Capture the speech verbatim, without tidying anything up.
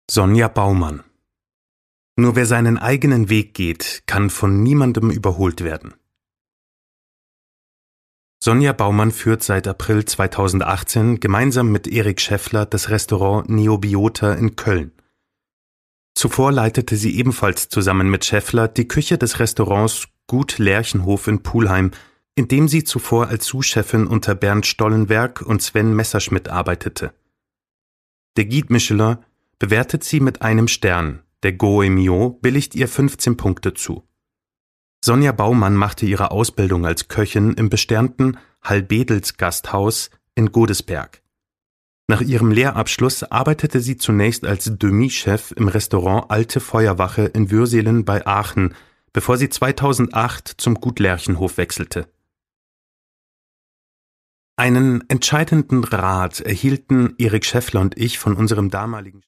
Sonja Baumann. Nur wer seinen eigenen Weg geht, kann von niemandem überholt werden. Sonja Baumann führt seit April zweitausendachtzehn gemeinsam mit Erik Scheffler das Restaurant Neobiota in Köln. Zuvor leitete sie ebenfalls zusammen mit Scheffler die Küche des Restaurants Gut Lerchenhof in Pulheim, in dem sie zuvor als Sous-Chefin unter Bernd Stollenberg und Sven Messerschmidt arbeitete. Der Guide Michelin bewertet sie mit einem Stern, der Goemio billigt ihr fünfzehn Punkte zu. Sonja Baumann machte ihre Ausbildung als Köchin im besternten Hallbedels Gasthaus in Godesberg. Nach ihrem Lehrabschluss arbeitete sie zunächst als Demi-Chef im Restaurant Alte Feuerwache in Würselen bei Aachen, bevor sie zweitausendacht zum Gut Lerchenhof wechselte. Einen entscheidenden Rat erhielten Erik Scheffler und ich von unserem damaligen